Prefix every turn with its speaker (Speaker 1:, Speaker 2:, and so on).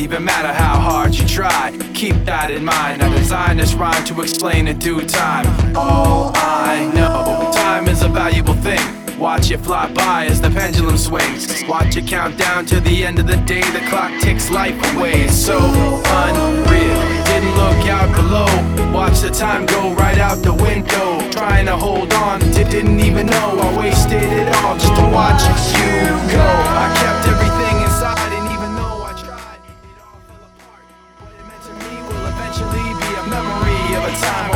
Speaker 1: even matter how hard you try. Keep that in mind, I designed this rhyme to explain in due time. All I know, time is a valuable thing. Watch it fly by as the pendulum swings. Watch it count down to the end of the day. The clock ticks life away. It's so unreal. Didn't look out below. Watch the time go right out the window. Trying to hold on, didn't even know I wasted it all just to watch you go. I kept everything inside, and even though I tried, it all fell apart. What it meant to me will eventually be a memory of a time